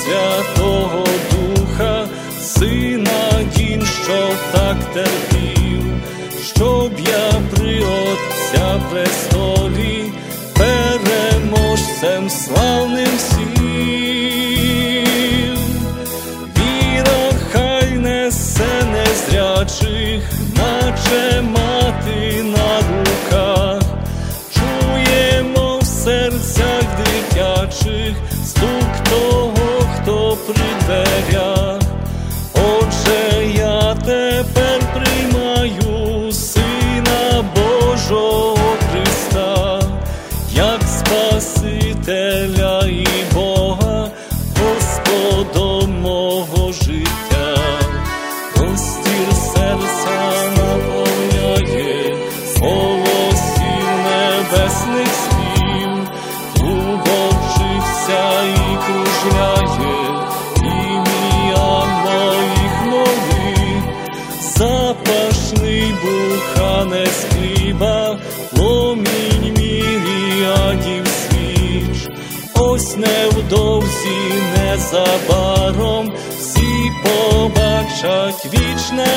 Святого Духа, Сина дім, що так терпів, щоб я при Отця престолі переможцем славним сів. Віра хай несе незрячих, наче мати на руках. Чуємо в серцях дитячих стук того, хто при дверях. Отже, я тепер приймаю Сина Божого Христа, як Спасителя і Бога, Господом мого життя. Простір серця наповняє голосів небесних спів, трубочиться і кружляє ім'я моїх молитв. Запашний буханець хліба, пломінь міріадів свіч. Ось невдовзі, незабаром всі побачать віч на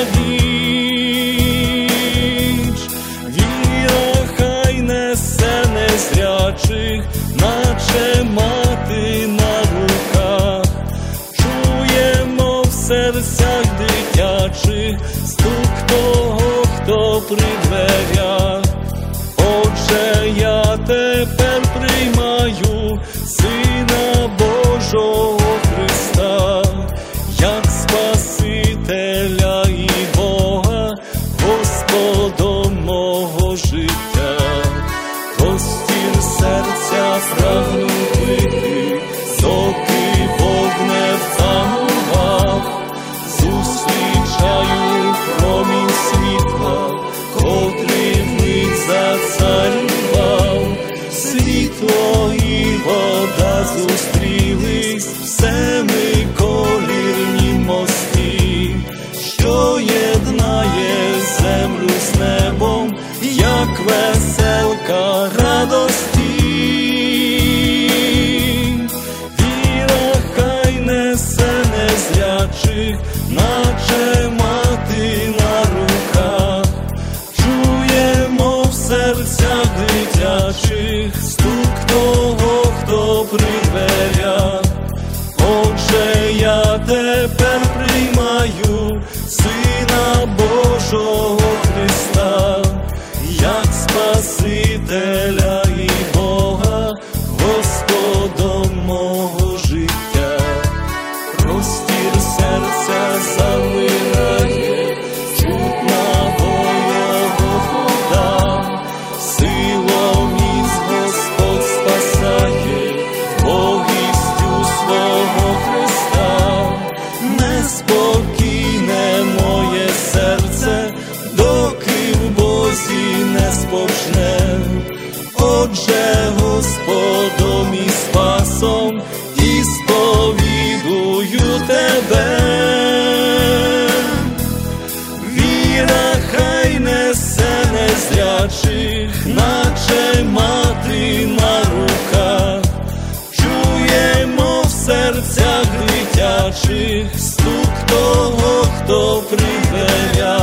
віч. Віра хай несе незрячих, наче мати на руках. Чуємо в серцях дитячих стук того, хто при дверях. Отже, я тепер приймаю Сина Божого Христа, як Спасителя і Бога, Господом мого життя. Простір серця прагну пити, соки вогне втамував. Зустрічаю промінь світла, котрий вмить зацарював. Світло і вода зустрілись, все ми колірні мости, що єднає землю з небом, як веселка радості. Віра хай несе незрячих, наче мати на руках. Чуємо в серцях дитячих стук того, хто при дверях. Отже, я тепер приймаю Сина Божого Христа, як Спасителя і Бога, Господом мого життя. Простір серця замирає, чутна Божого вода. Силом із Господь спасає, Богістю свого Христа. Неспокійне моє серце, доки в Бозі не спочне. Отже, Господом і Спасом і сповідую Тебе. Віра хай несе незрячих, наче мати на руках. Чуємо в серцях дитячих стук того, хто при дверях.